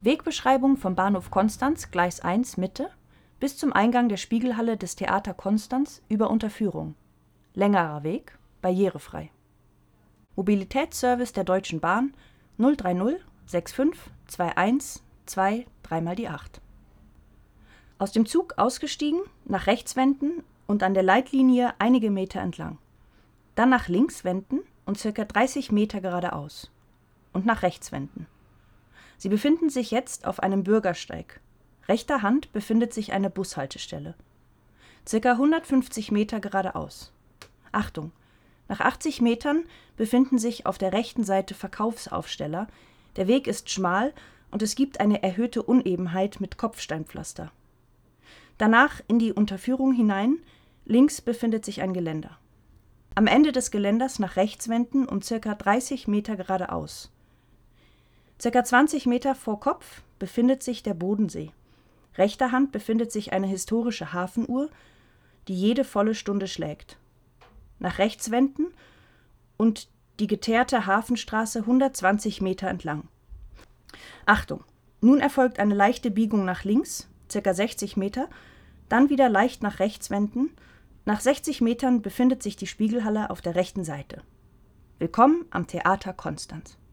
Wegbeschreibung vom Bahnhof Konstanz, Gleis 1 Mitte, bis zum Eingang der Spiegelhalle des Theater Konstanz über Unterführung. Längerer Weg, barrierefrei. Mobilitätsservice der Deutschen Bahn 030 65 21 2 3 mal die 8. Aus dem Zug ausgestiegen, nach rechts wenden und an der Leitlinie einige Meter entlang. Dann nach links wenden und ca. 30 Meter geradeaus. Und nach rechts wenden. Sie befinden sich jetzt auf einem Bürgersteig. Rechter Hand befindet sich eine Bushaltestelle. Ca. 150 Meter geradeaus. Achtung! Nach 80 Metern befinden sich auf der rechten Seite Verkaufsaufsteller. Der Weg ist schmal und es gibt eine erhöhte Unebenheit mit Kopfsteinpflaster. Danach in die Unterführung hinein, links befindet sich ein Geländer. Am Ende des Geländers nach rechts wenden und ca. 30 Meter geradeaus. Ca. 20 Meter vor Kopf befindet sich der Bodensee. Rechter Hand befindet sich eine historische Hafenuhr, die jede volle Stunde schlägt. Nach rechts wenden und die geteerte Hafenstraße 120 Meter entlang. Achtung! Nun erfolgt eine leichte Biegung nach links, ca. 60 Meter, dann wieder leicht nach rechts wenden. Nach 60 Metern befindet sich die Spiegelhalle auf der rechten Seite. Willkommen am Theater Konstanz.